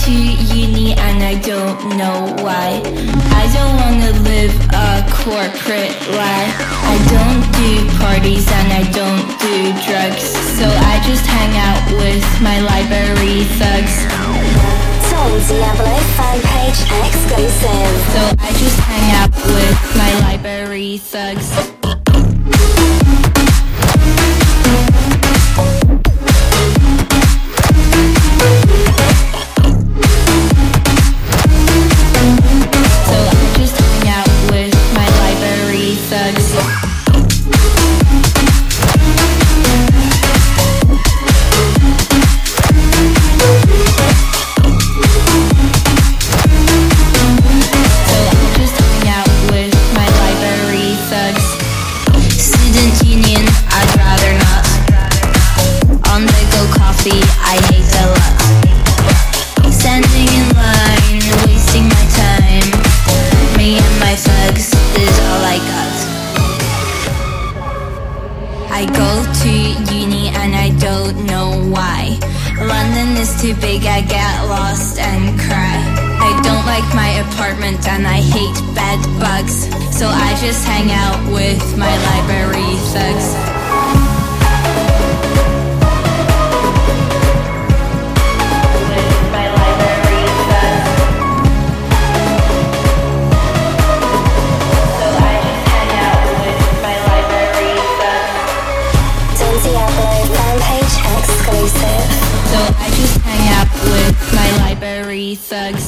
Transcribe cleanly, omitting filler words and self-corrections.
to uni and I don't know why. I don't wanna live a corporate life. I don't do parties and I don't do drugs, so I just hang out with my library thugs. Tom Diablo fan page exclusive. So I just hang out with my library thugs. I go to uni and I don't know why. London is too big, I get lost and cry. I don't like my apartment and I hate bed bugs, so I just hang out with my library thugs. So I just hang out with my library thugs.